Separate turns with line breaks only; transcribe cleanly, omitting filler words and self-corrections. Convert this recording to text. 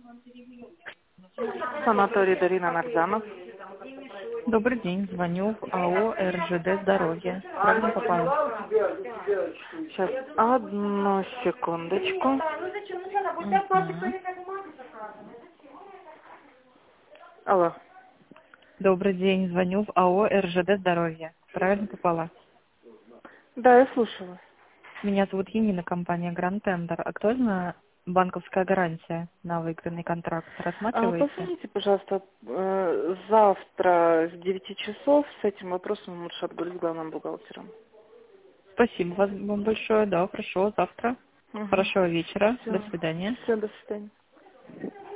Санаторий Дарина Нарзанов.
Добрый день, звоню в АО РЖД «Здоровье». Правильно попала?
Сейчас, одну секундочку.
Мгм.
Алло.
Добрый день, звоню в АО РЖД «Здоровье». Правильно попала?
Да, я слушаю вас.
Меня зовут Енина, компания Grand Tender. Актуальна банковская гарантия на выигранный контракт? Рассматриваете?
Позвоните, пожалуйста, завтра с 9 часов. С этим вопросом лучше отговорить с главным бухгалтером.
Спасибо вам большое. Да, хорошо. Завтра.
Угу.
Хорошего вечера. До
Все.
свидания.
Все, до свидания.